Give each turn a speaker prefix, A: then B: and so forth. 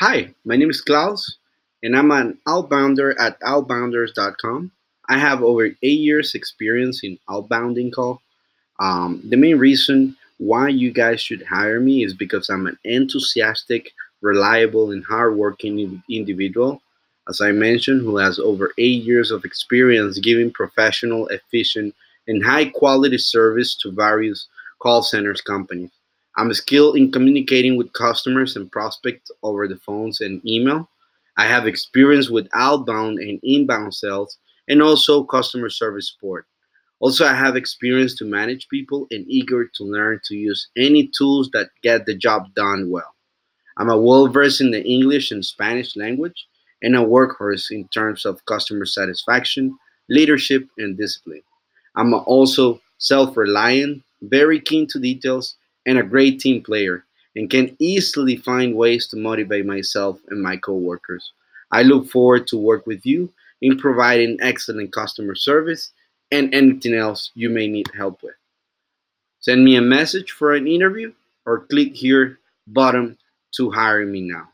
A: Hi, my name is Klaus, and I'm an outbounder at outbounders.com. I have over 8 years experience in outbounding call. The main reason why you guys should hire me is because I'm an enthusiastic, reliable, and hardworking individual, as I mentioned, who has over 8 years of experience giving professional, efficient, and high quality service to various call centers companies. I'm skilled in communicating with customers and prospects over the phones and email. I have experience with outbound and inbound sales and also customer service support. Also, I have experience to manage people and eager to learn to use any tools that get the job done well. I'm a well versed in the English and Spanish language and a workhorse in terms of customer satisfaction, leadership, and discipline. I'm also self reliant, very keen to details, and a great team player, and can easily find ways to motivate myself and my coworkers. I look forward to work with you in providing excellent customer service and anything else you may need help with. Send me a message for an interview or click here bottom to hire me now.